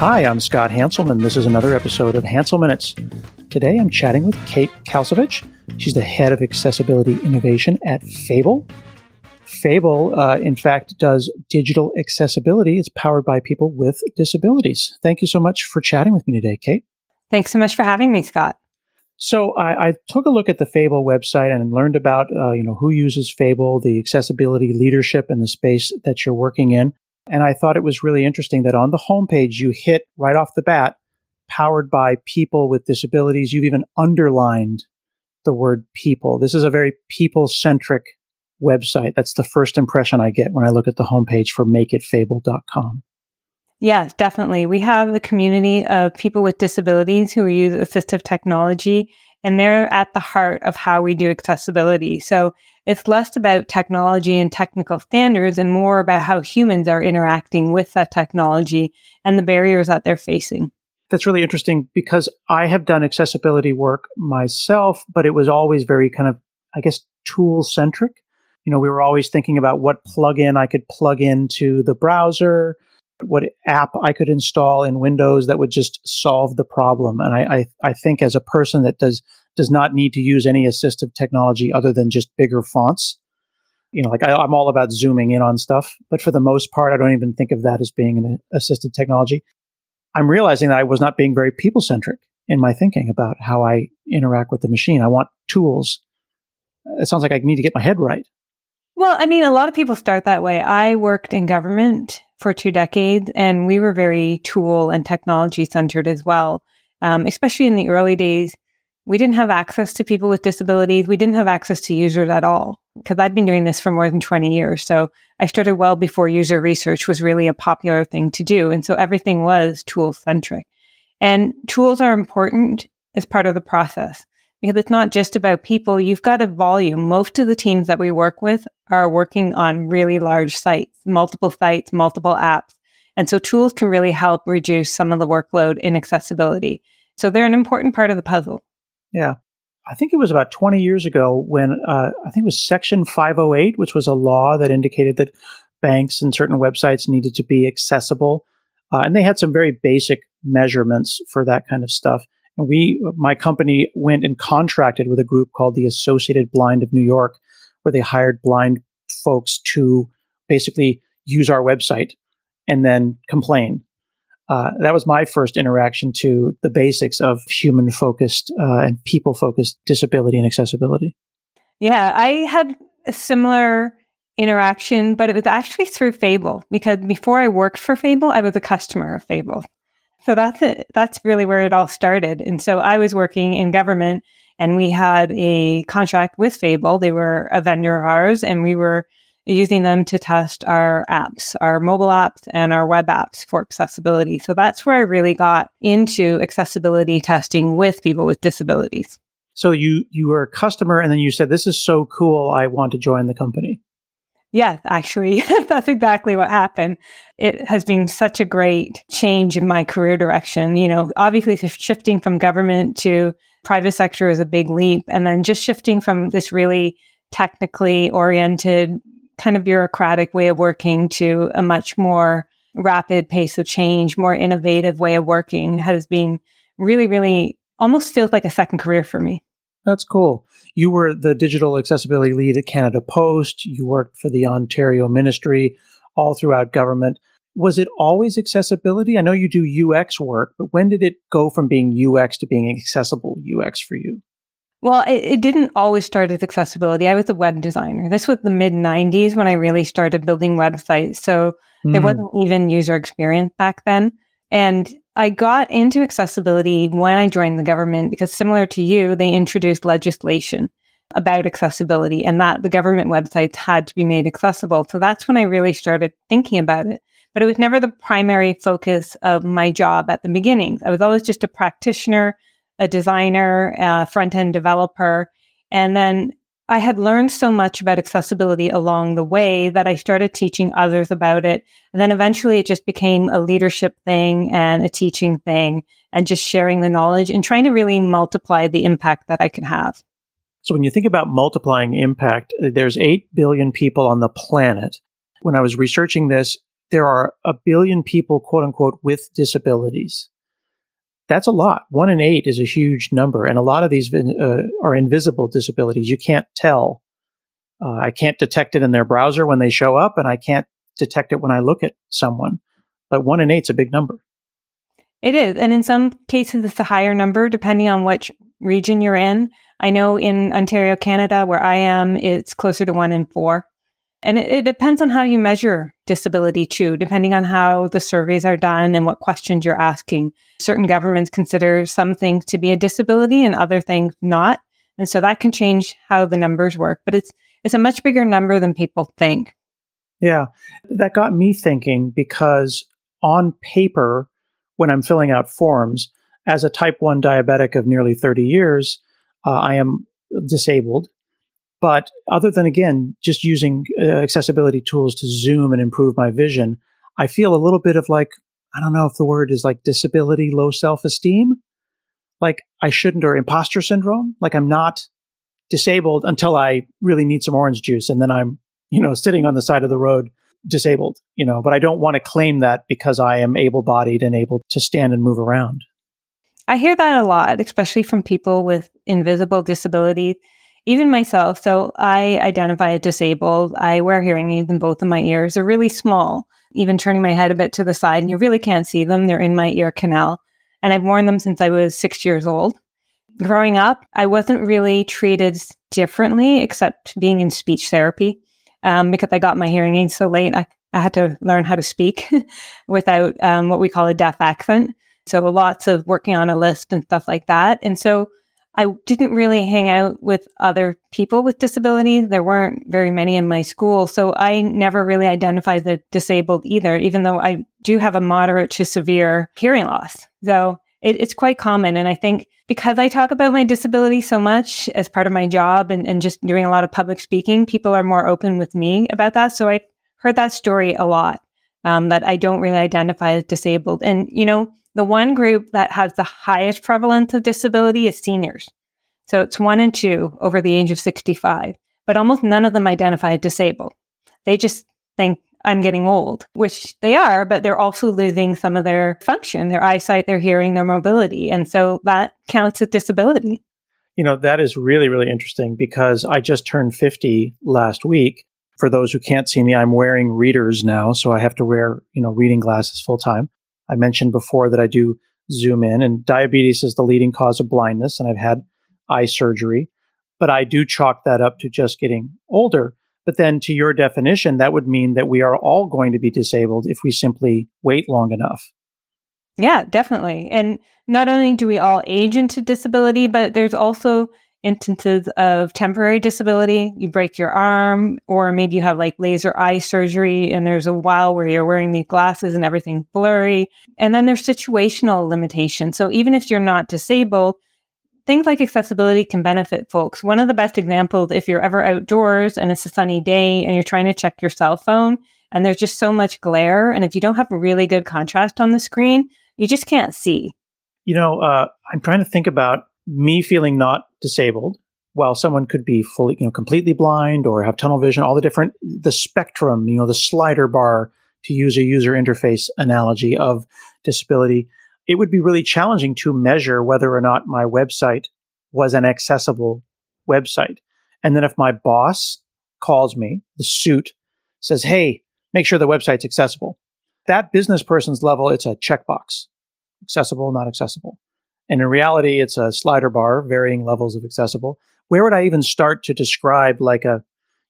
Hi, I'm Scott Hanselman. This is another episode of Hansel Minutes. Today I'm chatting with Kate Kalsovich. She's the head of accessibility innovation at Fable. Fable, in fact, does digital accessibility. It's powered by people with disabilities. Thank you so much for chatting with me today, Kate. Thanks so much for having me, Scott. So I took a look at the Fable website and learned about who uses Fable, the accessibility leadership in the space that you're working in. And I thought it was really interesting that on the homepage you hit right off the bat, powered by people with disabilities. You've even underlined the word people. This is a very people-centric website. That's the first impression I get when I look at the homepage for makeitfable.com. Yes, definitely. We have a community of people with disabilities who use assistive technology, and they're at the heart of how we do accessibility. So it's less about technology and technical standards and more about how humans are interacting with that technology and the barriers that they're facing. That's really interesting because I have done accessibility work myself, but it was always very kind of, I guess, tool-centric. We were always thinking about what plugin I could plug into the browser, what app I could install in Windows that would just solve the problem. And I think as a person that does not need to use any assistive technology other than just bigger fonts, I'm all about zooming in on stuff, but for the most part, I don't even think of that as being an assistive technology. I'm realizing that I was not being very people-centric in my thinking about how I interact with the machine. I want tools. It sounds like I need to get my head right. Well, I mean, a lot of people start that way. I worked in government for 2 decades, and we were very tool and technology centered as well. Especially in the early days, we didn't have access to people with disabilities. We didn't have access to users at all because I'd been doing this for more than 20 years. So I started well before user research was really a popular thing to do. And so everything was tool centric. And tools are important as part of the process because it's not just about people. You've got a volume. Most of the teams that we work with are working on really large sites, multiple apps. And so tools can really help reduce some of the workload in accessibility. So they're an important part of the puzzle. Yeah. I think it was about 20 years ago when I think it was Section 508, which was a law that indicated that banks and certain websites needed to be accessible. And they had some very basic measurements for that kind of stuff. And my company went and contracted with a group called the Associated Blind of New York, where they hired blind folks to basically use our website and then complain. That was my first interaction to the basics of human-focused and people-focused disability and accessibility. Yeah, I had a similar interaction, but it was actually through Fable because before I worked for Fable, I was a customer of Fable. So that's it. That's really where it all started. And so I was working in government and we had a contract with Fable. They were a vendor of ours and we were using them to test our apps, our mobile apps and our web apps for accessibility. So that's where I really got into accessibility testing with people with disabilities. So you were a customer and then you said, this is so cool, I want to join the company. Yes, actually, that's exactly what happened. It has been such a great change in my career direction. Obviously shifting from government to private sector is a big leap. And then just shifting from this really technically oriented, kind of bureaucratic way of working to a much more rapid pace of change, more innovative way of working has been really, really almost feels like a second career for me. That's cool. You were the digital accessibility lead at Canada Post. You worked for the Ontario Ministry, all throughout government. Was it always accessibility? I know you do UX work, but when did it go from being UX to being accessible UX for you? Well, it didn't always start as accessibility. I was a web designer. This was the mid-90s when I really started building websites. So there wasn't even user experience back then. And I got into accessibility when I joined the government because similar to you, they introduced legislation about accessibility and that the government websites had to be made accessible. So that's when I really started thinking about it. But it was never the primary focus of my job at the beginning. I was always just a practitioner, a designer, a front-end developer. And then I had learned so much about accessibility along the way that I started teaching others about it. And then eventually it just became a leadership thing and a teaching thing and just sharing the knowledge and trying to really multiply the impact that I could have. So when you think about multiplying impact, there's 8 billion people on the planet. When I was researching this, there are a billion people, quote unquote, with disabilities. That's a lot. 1 in 8 is a huge number. And a lot of these are invisible disabilities. You can't tell. I can't detect it in their browser when they show up, and I can't detect it when I look at someone. But 1 in 8 is a big number. It is. And in some cases, it's a higher number, depending on which region you're in. I know in Ontario, Canada, where I am, it's closer to 1 in 4. And it depends on how you measure disability too, depending on how the surveys are done and what questions you're asking. Certain governments consider some things to be a disability and other things not. And so that can change how the numbers work. But it's a much bigger number than people think. Yeah, that got me thinking because on paper, when I'm filling out forms, as a type 1 diabetic of nearly 30 years, I am disabled. But other than, again, just using accessibility tools to zoom and improve my vision, I feel a little bit of like, I don't know if the word is like disability, low self-esteem, like I shouldn't, or imposter syndrome, like I'm not disabled until I really need some orange juice. And then I'm, sitting on the side of the road disabled, but I don't want to claim that because I am able-bodied and able to stand and move around. I hear that a lot, especially from people with invisible disabilities, even myself. So I identify as disabled. I wear hearing aids in both of my ears. They're really small, even turning my head a bit to the side, and you really can't see them. They're in my ear canal. And I've worn them since I was 6 years old. Growing up, I wasn't really treated differently, except being in speech therapy, because I got my hearing aids so late. I had to learn how to speak without what we call a deaf accent. So lots of working on a list and stuff like that. And so I didn't really hang out with other people with disabilities. There weren't very many in my school. So I never really identified as disabled either, even though I do have a moderate to severe hearing loss. So it's quite common. And I think because I talk about my disability so much as part of my job and just doing a lot of public speaking, people are more open with me about that. So I heard that story a lot, that I don't really identify as disabled. And, the one group that has the highest prevalence of disability is seniors. So it's 1 in 2 over the age of 65, but almost none of them identify as disabled. They just think I'm getting old, which they are, but they're also losing some of their function, their eyesight, their hearing, their mobility. And so that counts as disability. That is really, really interesting because I just turned 50 last week. For those who can't see me, I'm wearing readers now. So I have to wear, reading glasses full time. I mentioned before that I do zoom in, and diabetes is the leading cause of blindness, and I've had eye surgery, but I do chalk that up to just getting older. But then to your definition, that would mean that we are all going to be disabled if we simply wait long enough. Yeah, definitely. And not only do we all age into disability, but there's also instances of temporary disability. You break your arm, or maybe you have like laser eye surgery, and there's a while where you're wearing these glasses and everything's blurry. And then there's situational limitations. So even if you're not disabled, things like accessibility can benefit folks. One of the best examples, if you're ever outdoors and it's a sunny day and you're trying to check your cell phone and there's just so much glare, and if you don't have a really good contrast on the screen, you just can't see. I'm trying to think about me feeling not disabled while someone could be fully, completely blind or have tunnel vision, all the spectrum, the slider bar, to use a user interface analogy of disability. It would be really challenging to measure whether or not my website was an accessible website. And then if my boss calls me, the suit says, hey, make sure the website's accessible. That business person's level, it's a checkbox. Accessible, not accessible. And in reality, it's a slider bar, varying levels of accessible. Where would I even start to describe like a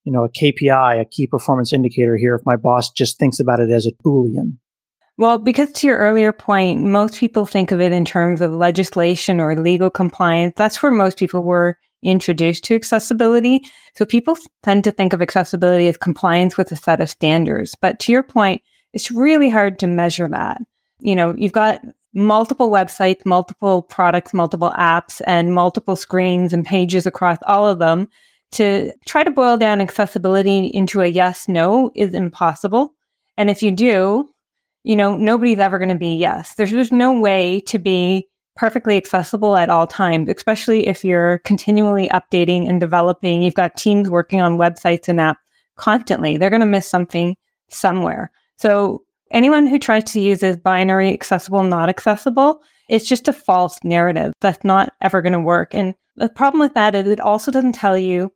KPI, a key performance indicator here, if my boss just thinks about it as a Boolean? Well, because to your earlier point, most people think of it in terms of legislation or legal compliance. That's where most people were introduced to accessibility. So people tend to think of accessibility as compliance with a set of standards. But to your point, it's really hard to measure that. You've got multiple websites, multiple products, multiple apps, and multiple screens and pages across all of them. To try to boil down accessibility into a yes, no is impossible. And if you do, nobody's ever going to be yes. There's no way to be perfectly accessible at all times, especially if you're continually updating and developing. You've got teams working on websites and apps constantly. They're going to miss something somewhere. So Anyone who tries to use this binary accessible, not accessible, it's just a false narrative that's not ever going to work. And the problem with that is it also doesn't tell you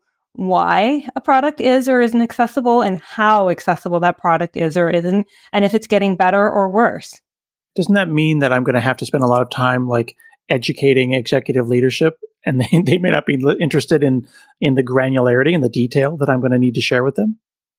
why a product is or isn't accessible and how accessible that product is or isn't, and if it's getting better or worse. Doesn't that mean that I'm going to have to spend a lot of time like educating executive leadership, and they may not be interested in the granularity and the detail that I'm going to need to share with them?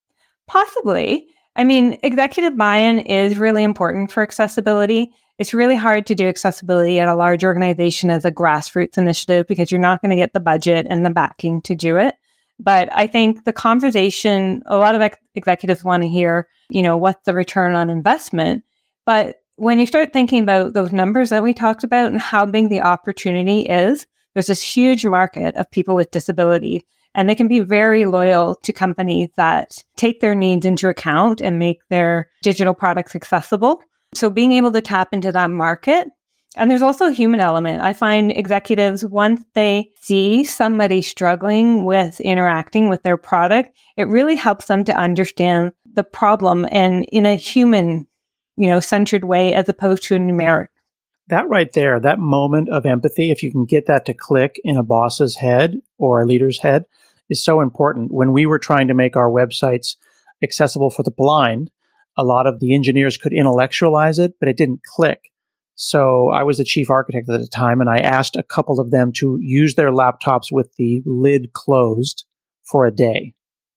Possibly. I mean, executive buy-in is really important for accessibility. It's really hard to do accessibility at a large organization as a grassroots initiative because you're not going to get the budget and the backing to do it. But I think the conversation, a lot of executives want to hear, what's the return on investment? But when you start thinking about those numbers that we talked about and how big the opportunity is, there's this huge market of people with disabilities. And they can be very loyal to companies that take their needs into account and make their digital products accessible. So being able to tap into that market. And there's also a human element. I find executives, once they see somebody struggling with interacting with their product, it really helps them to understand the problem and in a human, centered way as opposed to a numeric. That right there, that moment of empathy, if you can get that to click in a boss's head or a leader's head, is so important. When we were trying to make our websites accessible for the blind, a lot of the engineers could intellectualize it, but it didn't click. So I was the chief architect at the time, and I asked a couple of them to use their laptops with the lid closed for a day.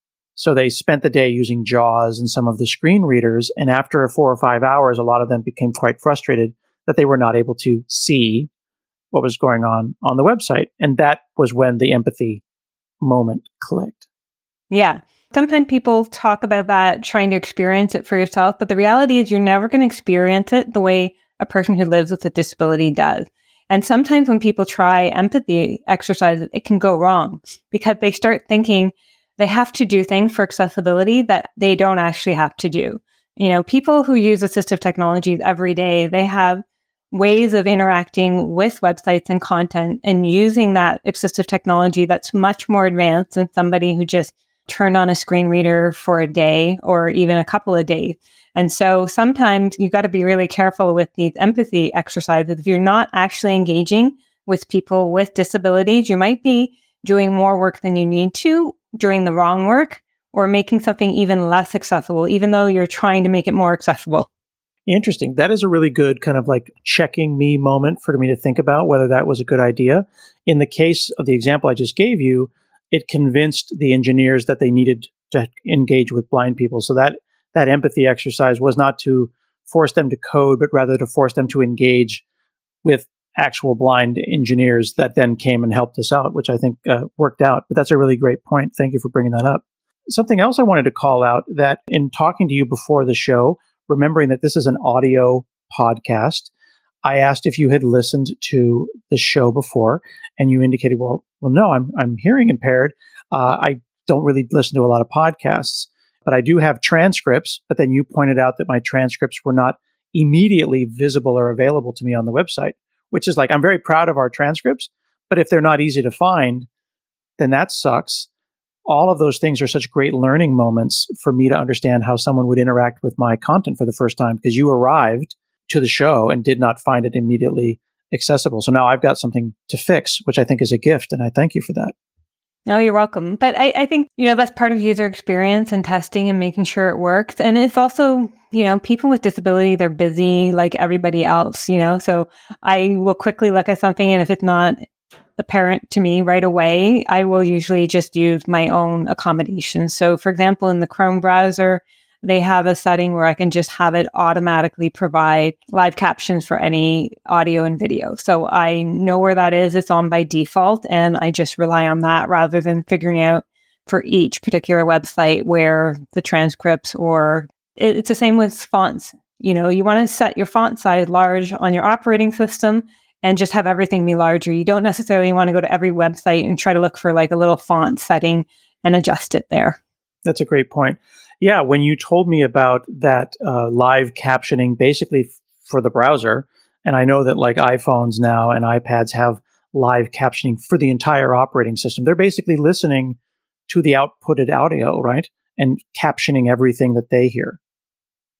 So they spent the day using JAWS and some of the screen readers. And after 4 or 5 hours, a lot of them became quite frustrated that they were not able to see what was going on the website. And that was when the empathy moment clicked. Yeah. Sometimes people talk about that, trying to experience it for yourself. But the reality is you're never going to experience it the way a person who lives with a disability does. And sometimes when people try empathy exercises, it can go wrong because they start thinking they have to do things for accessibility that they don't actually have to do. People who use assistive technologies every day, they have ways of interacting with websites and content and using that assistive technology that's much more advanced than somebody who just turned on a screen reader for a day or even a couple of days. And so sometimes you got to be really careful with these empathy exercises. If you're not actually engaging with people with disabilities, you might be doing more work than you need to, doing the wrong work, or making something even less accessible, even though you're trying to make it more accessible. Interesting. That is a really good kind of like checking me moment for me to think about whether that was a good idea. In the case of the example I just gave you, it convinced the engineers that they needed to engage with blind people. So that empathy exercise was not to force them to code, but rather to force them to engage with actual blind engineers that then came and helped us out, which I think worked out. But that's a really great point. Thank you for bringing that up. Something else I wanted to call out, that in talking to you before the show, remembering that this is an audio podcast, I asked if you had listened to the show before, and you indicated, well, no, I'm hearing impaired. I don't really listen to a lot of podcasts, but I do have transcripts. But then you pointed out that my transcripts were not immediately visible or available to me on the website, which is like, I'm very proud of our transcripts, but if they're not easy to find, then that sucks. All of those things are such great learning moments for me to understand how someone would interact with my content for the first time, because you arrived to the show and did not find it immediately accessible. So now I've got something to fix, which I think is a gift. And I thank you for that. No, you're welcome. But I think, that's part of user experience and testing and making sure it works. And it's also, people with disability, they're busy like everybody else, so I will quickly look at something. And if it's not apparent to me right away, I will usually just use my own accommodations. So for example, in the Chrome browser, they have a setting where I can just have it automatically provide live captions for any audio and video. So I know where that is. It's on by default, and I just rely on that rather than figuring out for each particular website where the transcripts, or it's the same with fonts. You want to set your font size large on your operating system and just have everything be larger. You don't necessarily want to go to every website and try to look for like a little font setting and adjust it there. That's a great point. Yeah, when you told me about that live captioning basically for the browser, and I know that like iPhones now and iPads have live captioning for the entire operating system. They're basically listening to the outputted audio, right? And captioning everything that they hear.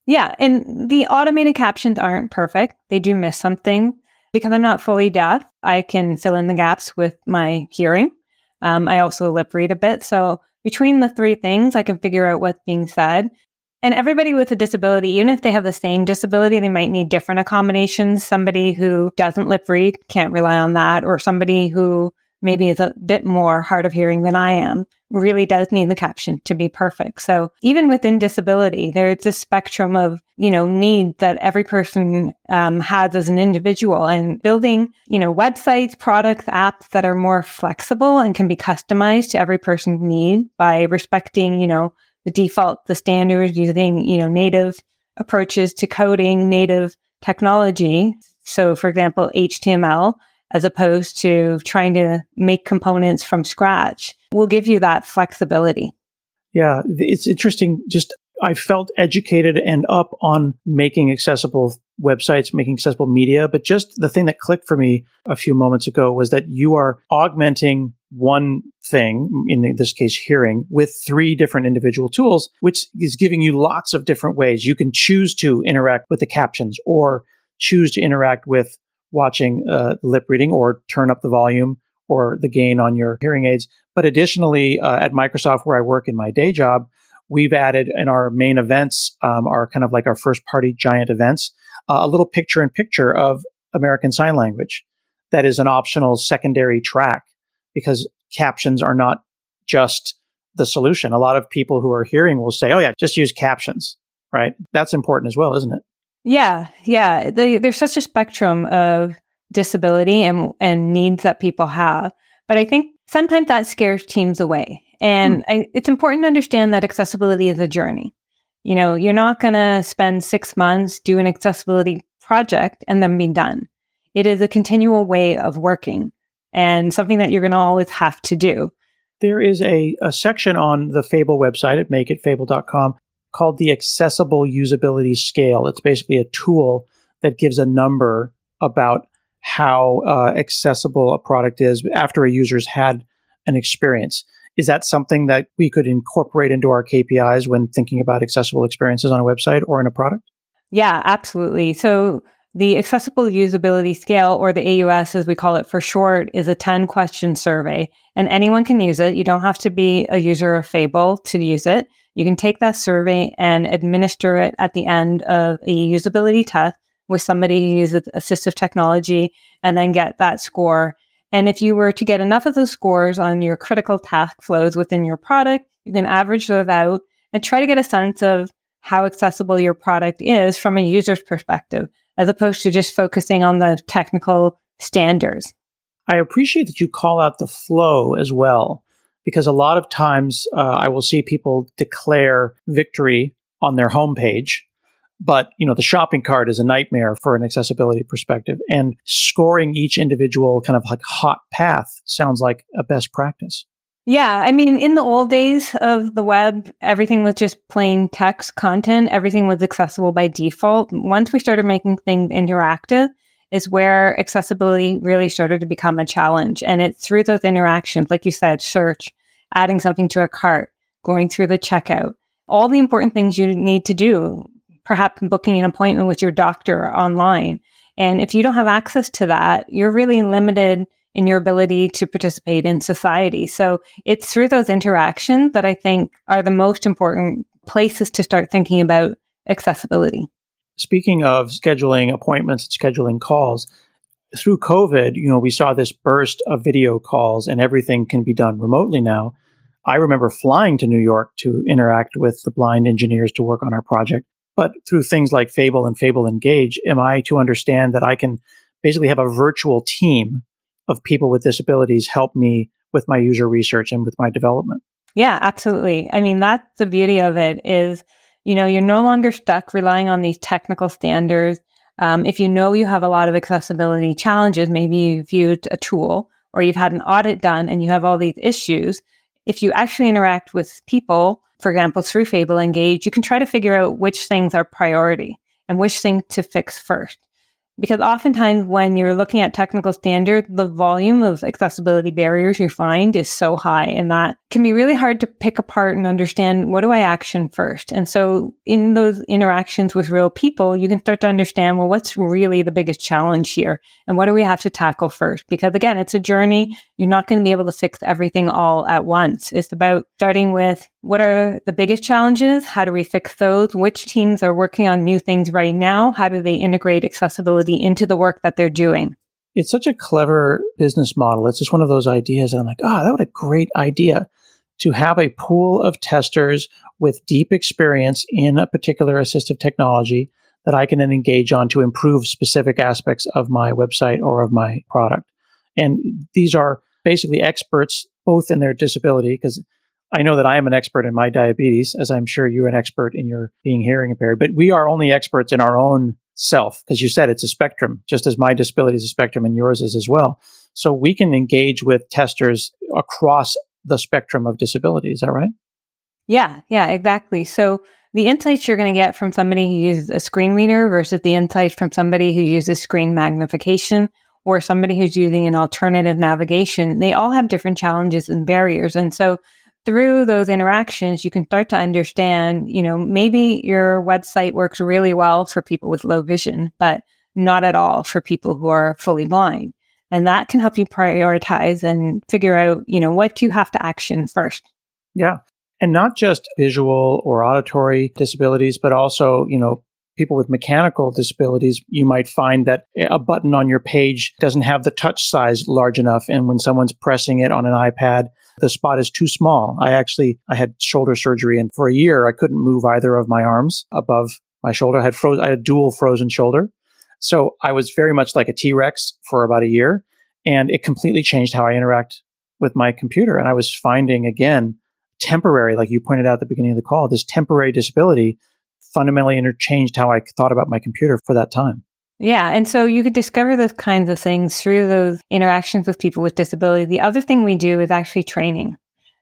Yeah. And the automated captions aren't perfect. They do miss something. Because I'm not fully deaf, I can fill in the gaps with my hearing. I also lip read a bit. So between the three things, I can figure out what's being said. And everybody with a disability, even if they have the same disability, they might need different accommodations. Somebody who doesn't lip read can't rely on that, or somebody who maybe is a bit more hard of hearing than I am really does need the caption to be perfect. So even within disability, there's a spectrum of, needs that every person has as an individual, and building, websites, products, apps that are more flexible and can be customized to every person's need by respecting, the default, the standards, using, native approaches to coding, native technology. So for example, HTML, as opposed to trying to make components from scratch, will give you that flexibility. Yeah, it's interesting. Just I felt educated and up on making accessible websites, making accessible media. But just the thing that clicked for me a few moments ago was that you are augmenting one thing, in this case, hearing, with three different individual tools, which is giving you lots of different ways. You can choose to interact with the captions or choose to interact with watching lip reading or turn up the volume or the gain on your hearing aids. But additionally, at Microsoft, where I work in my day job, we've added in our main events, our kind of like our first party giant events, a little picture in picture of American Sign Language that is an optional secondary track, because captions are not just the solution. A lot of people who are hearing will say, oh yeah, just use captions, right? That's important as well, isn't it? Yeah. Yeah. There's such a spectrum of disability and needs that people have. But I think sometimes that scares teams away. And it's important to understand that accessibility is a journey. You're not going to spend 6 months, do an accessibility project, and then be done. It is a continual way of working and something that you're going to always have to do. There is a section on the Fable website at makeitfable.com called the Accessible Usability Scale. It's basically a tool that gives a number about how accessible a product is after a user's had an experience. Is that something that we could incorporate into our KPIs when thinking about accessible experiences on a website or in a product? Yeah, absolutely. So the Accessible Usability Scale, or the AUS as we call it for short, is a 10-question survey, and anyone can use it. You don't have to be a user of Fable to use it. You can take that survey and administer it at the end of a usability test with somebody who uses assistive technology, and then get that score. And if you were to get enough of those scores on your critical task flows within your product, you can average those out and try to get a sense of how accessible your product is from a user's perspective, as opposed to just focusing on the technical standards. I appreciate that you call out the flow as well, because a lot of times I will see people declare victory on their homepage, but the shopping cart is a nightmare for an accessibility perspective, and scoring each individual kind of like hot path sounds like a best practice. Yeah, I mean, in the old days of the web, everything was just plain text content. Everything was accessible by default. Once we started making things interactive is where accessibility really started to become a challenge. And it's through those interactions, like you said, search, adding something to a cart, going through the checkout, all the important things you need to do, perhaps booking an appointment with your doctor online. And if you don't have access to that, you're really limited in your ability to participate in society. So it's through those interactions that I think are the most important places to start thinking about accessibility. Speaking of scheduling appointments and scheduling calls, through COVID, we saw this burst of video calls and everything can be done remotely now. I remember flying to New York to interact with the blind engineers to work on our project. But through things like Fable and Fable Engage, am I to understand that I can basically have a virtual team of people with disabilities help me with my user research and with my development? Yeah, absolutely. I mean, that's the beauty of it is, you're no longer stuck relying on these technical standards. If you have a lot of accessibility challenges, maybe you've used a tool or you've had an audit done and you have all these issues. If you actually interact with people, for example, through Fable Engage, you can try to figure out which things are priority and which thing to fix first. Because oftentimes when you're looking at technical standards, the volume of accessibility barriers you find is so high, and that can be really hard to pick apart and understand, what do I action first? And so in those interactions with real people, you can start to understand, well, what's really the biggest challenge here? And what do we have to tackle first? Because again, it's a journey. You're not going to be able to fix everything all at once. It's about starting with, what are the biggest challenges? How do we fix those? Which teams are working on new things right now? How do they integrate accessibility into the work that they're doing? It's such a clever business model. It's just one of those ideas that I'm like, that would a great idea to have a pool of testers with deep experience in a particular assistive technology that I can then engage on to improve specific aspects of my website or of my product. And these are basically experts both in their disability, because I know that I am an expert in my diabetes, as I'm sure you're an expert in your being hearing impaired, but we are only experts in our own self, because you said it's a spectrum, just as my disability is a spectrum and yours is as well. So we can engage with testers across the spectrum of disability. Is that right? Yeah, exactly. So the insights you're going to get from somebody who uses a screen reader versus the insights from somebody who uses screen magnification or somebody who's using an alternative navigation, they all have different challenges and barriers. And so through those interactions, you can start to understand, maybe your website works really well for people with low vision, but not at all for people who are fully blind. And that can help you prioritize and figure out, what you have to action first. Yeah. And not just visual or auditory disabilities, but also, people with mechanical disabilities. You might find that a button on your page doesn't have the touch size large enough. And when someone's pressing it on an iPad, the spot is too small. I had shoulder surgery, and for a year, I couldn't move either of my arms above my shoulder. I had dual frozen shoulder. So I was very much like a T-Rex for about a year, and it completely changed how I interact with my computer. And I was finding, again, temporary, like you pointed out at the beginning of the call, this temporary disability fundamentally interchanged how I thought about my computer for that time. Yeah. And so you could discover those kinds of things through those interactions with people with disability. The other thing we do is actually training.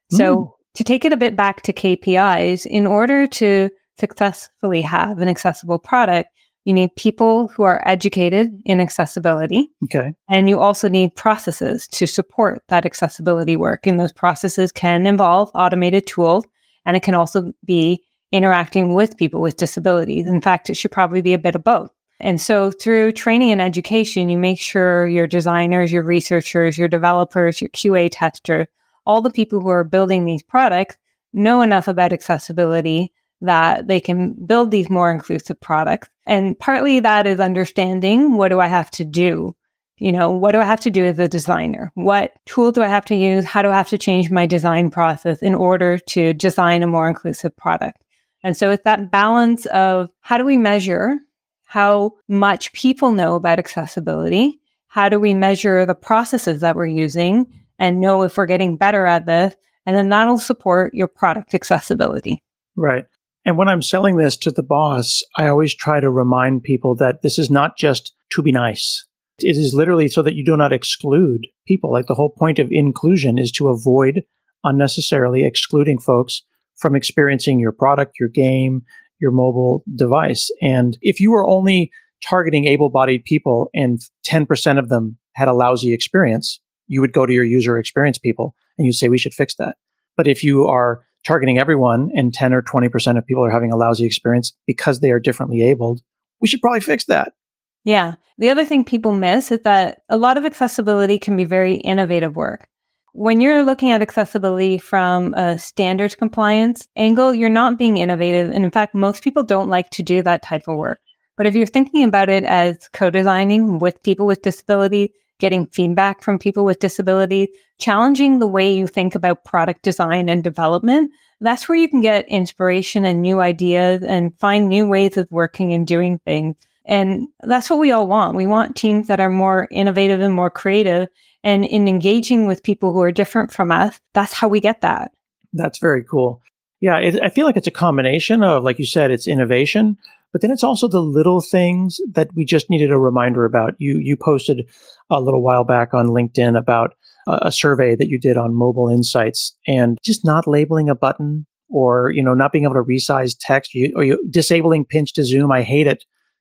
So to take it a bit back to KPIs, in order to successfully have an accessible product, you need people who are educated in accessibility. Okay. And you also need processes to support that accessibility work. And those processes can involve automated tools, and it can also be interacting with people with disabilities. In fact, it should probably be a bit of both. And so through training and education, you make sure your designers, your researchers, your developers, your QA testers, all the people who are building these products know enough about accessibility that they can build these more inclusive products. And partly that is understanding, what do I have to do? What do I have to do as a designer? What tool do I have to use? How do I have to change my design process in order to design a more inclusive product? And so it's that balance of, how do we measure how much people know about accessibility? How do we measure the processes that we're using and know if we're getting better at this? And then that'll support your product accessibility. Right. And when I'm selling this to the boss, I always try to remind people that this is not just to be nice. It is literally so that you do not exclude people. Like, the whole point of inclusion is to avoid unnecessarily excluding folks from experiencing your product, your game, your mobile device. And if you were only targeting able-bodied people and 10% of them had a lousy experience, you would go to your user experience people and you'd say, we should fix that. But if you are targeting everyone and 10 or 20% of people are having a lousy experience because they are differently abled, we should probably fix that. Yeah. The other thing people miss is that a lot of accessibility can be very innovative work. When you're looking at accessibility from a standards compliance angle, you're not being innovative. And in fact, most people don't like to do that type of work. But if you're thinking about it as co-designing with people with disability, getting feedback from people with disability, challenging the way you think about product design and development, that's where you can get inspiration and new ideas and find new ways of working and doing things. And that's what we all want. We want teams that are more innovative and more creative. And in engaging with people who are different from us, that's how we get that. That's very cool. Yeah, I feel like it's a combination of, like you said, it's innovation, but then it's also the little things that we just needed a reminder about. You posted a little while back on LinkedIn about a survey that you did on mobile insights, and just not labeling a button, or not being able to resize text, or you disabling pinch to zoom. I hate it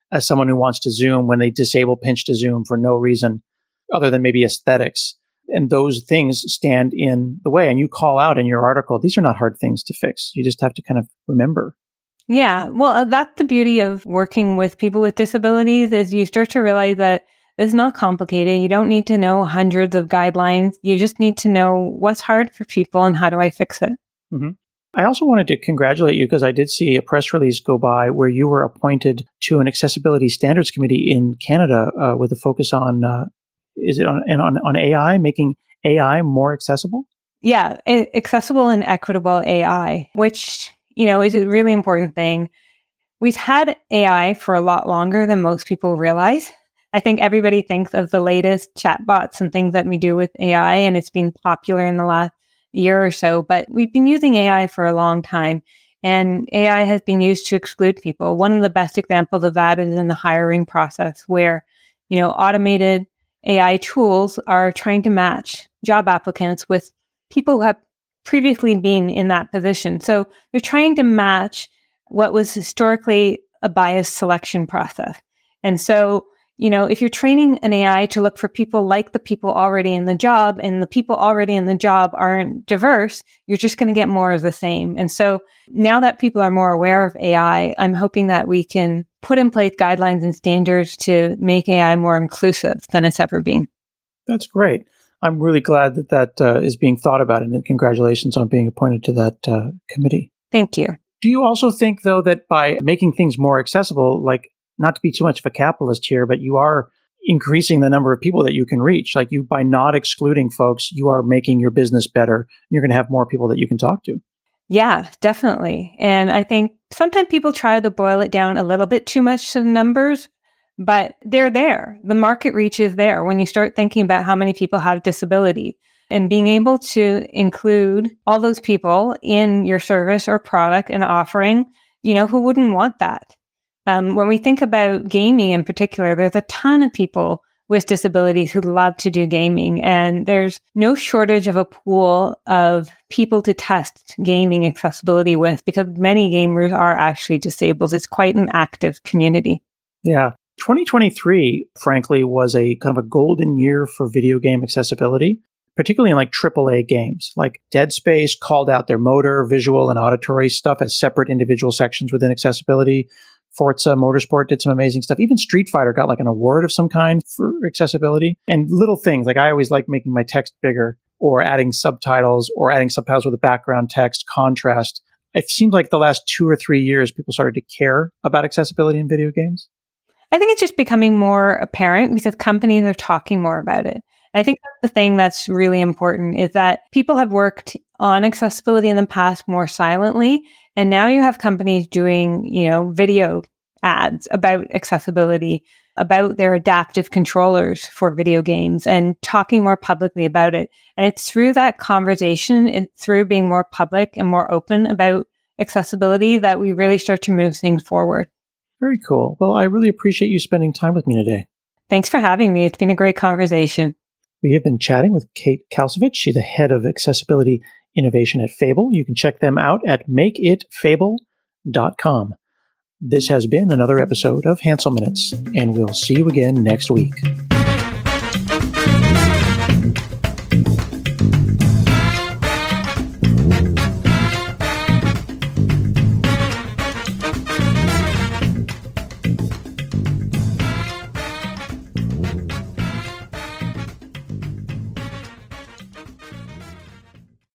as someone who wants to Zoom when they disable pinch to zoom for no reason other than maybe aesthetics. And those things stand in the way. And you call out in your article, these are not hard things to fix. You just have to kind of remember. Yeah, well, that's the beauty of working with people with disabilities is you start to realize that it's not complicated. You don't need to know hundreds of guidelines. You just need to know what's hard for people and how do I fix it. Mm-hmm. I also wanted to congratulate you because I did see a press release go by where you were appointed to an accessibility standards committee in Canada with a focus on, is it on AI, making AI more accessible? Yeah, accessible and equitable AI, which, is a really important thing. We've had AI for a lot longer than most people realize. I think everybody thinks of the latest chatbots and things that we do with AI, and it's been popular in the last year or so, but we've been using AI for a long time, and AI has been used to exclude people. One of the best examples of that is in the hiring process where, automated AI tools are trying to match job applicants with people who have previously been in that position. So they're trying to match what was historically a biased selection process. And so, if you're training an AI to look for people like the people already in the job and the people already in the job aren't diverse, you're just going to get more of the same. And so now that people are more aware of AI, I'm hoping that we can put in place guidelines and standards to make AI more inclusive than it's ever been. That's great. I'm really glad that is being thought about, and congratulations on being appointed to that committee. Thank you. Do you also think, though, that by making things more accessible, like not to be too much of a capitalist here, but you are increasing the number of people that you can reach? Like by not excluding folks, you are making your business better. You're going to have more people that you can talk to. Yeah, definitely. And I think sometimes people try to boil it down a little bit too much to the numbers, but they're there. The market reach is there when you start thinking about how many people have disability. And being able to include all those people in your service or product and offering, who wouldn't want that? When we think about gaming in particular, there's a ton of people with disabilities who love to do gaming, and there's no shortage of a pool of people to test gaming accessibility with because many gamers are actually disabled. It's quite an active community. Yeah. 2023, frankly, was a kind of a golden year for video game accessibility, particularly in like AAA games. Like Dead Space called out their motor, visual, and auditory stuff as separate individual sections within accessibility. Forza Motorsport did some amazing stuff. Even Street Fighter got like an award of some kind for accessibility. And little things, like I always like making my text bigger or adding subtitles with a background text, contrast. It seems like the last 2 or 3 years, people started to care about accessibility in video games. I think it's just becoming more apparent because companies are talking more about it. I think that's the thing that's really important is that people have worked on accessibility in the past more silently. And now you have companies doing, video ads about accessibility, about their adaptive controllers for video games and talking more publicly about it. And it's through that conversation and through being more public and more open about accessibility that we really start to move things forward. Very cool. Well, I really appreciate you spending time with me today. Thanks for having me. It's been a great conversation. We have been chatting with Kate Kalsovich. She's the head of accessibility innovation at Fable. You can check them out at makeitfable.com. This has been another episode of Hansel Minutes, and we'll see you again next week.